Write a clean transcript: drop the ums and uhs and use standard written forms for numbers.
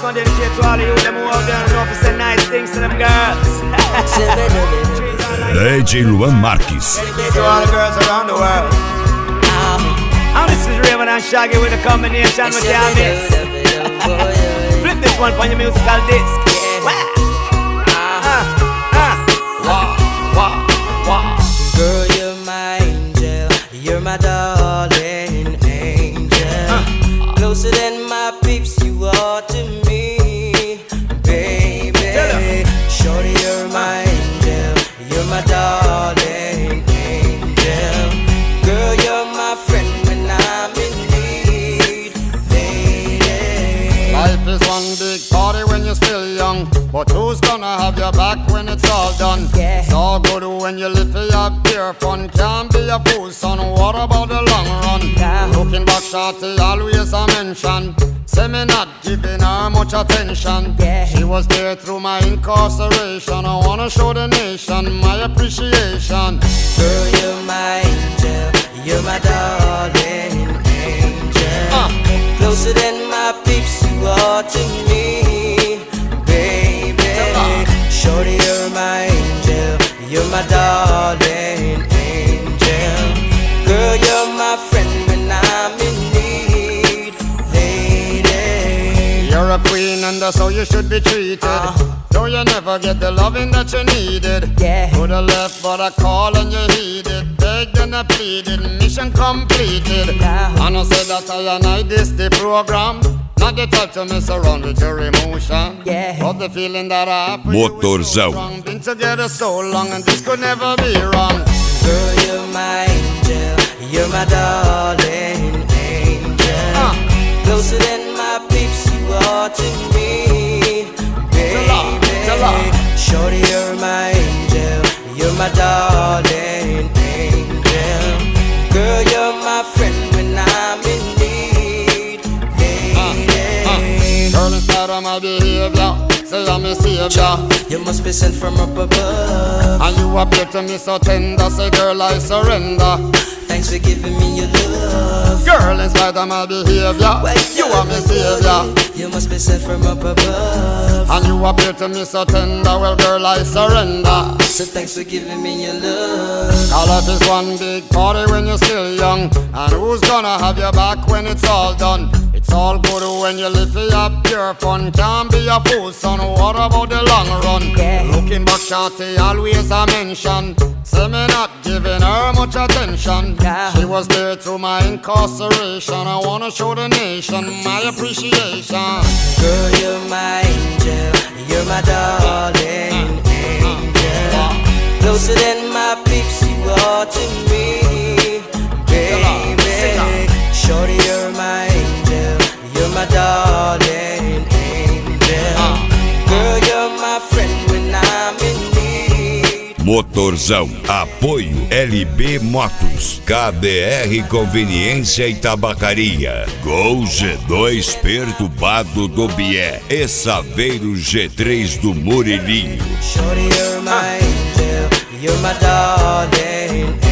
This one dedicated to all of you, them who out there and know to say nice things to them girls. DJ Luan Marques. Dedicated to all the girls around the world. And this is Raven and Shaggy with a combination with the Abyss. Flip this one on your musical disc. Girl, you're my angel, you're my darling angel. Closer than my peeps, you are to me, baby. Shorty, you're my angel, you're my darling angel. Girl, you're my friend when I'm in need, lady. Life is one big party when you're still young, but who's gonna have your back when it's all done? Yeah. It's all good when you live for your pure fun. Can't be a fool, son, what about the long run? Yeah. Looking back, shorty, always a mention. Say me not giving her much attention. Yeah. She was there through my incarceration. I wanna show the nation my appreciation. Girl, you're my angel, you're my darling angel. Closer than my peeps, you are to me, baby. Shorty, you're my angel, you're my darling angel. Girl, you're my friend when I'm in need, lady. You're a queen and that's how you should be treated. Though you never get the loving that you needed. Yeah. Coulda left but I call and you heeded. Begged and I pleaded, mission completed. Yeah. And I said that I and I this the program. Not the type to mess around with your emotion. Yeah. But the feeling that I have for you is so Motorzão. strong. Been together so long and this could never be wrong. Girl, you're my angel, you're my darling angel. Closer than my peeps, you are to me, baby. Shorty, you're my angel, you're my darling angel. Girl, you're my friend when I'm in need, lady. Girl, instead of my behavior, say I'm a savior. You must be sent from up above. And you appear to me so tender, say girl I surrender. Thanks for giving me your love. Girl, in spite of my behavior, you are my savior. You must be sent from up above. And you appear to me so tender, well girl I surrender. So thanks for giving me your love. Our life is one big party when you're still young. And who's gonna have your back when it's all done? It's all good when you live for your pure fun. Can't be a fool, son, what about the long run? Yeah. Looking back, shorty, always a mention. Say me not giving her much attention. Yeah. She was there through my incarceration. I wanna show the nation my appreciation. Girl, you're my angel, you're my darling angel. Closer than my peeps, you are to me, baby. Shorty, you're my angel, you're my darling angel. Girl, you're my friend when I'm in need. Motorzão. Apoio LB Motos. KBR Conveniência e Tabacaria. Gol G2 Perturbado do Bié. E Saveiro G3 do Murilinho. Shorty, you're my angel, you're my darling angel.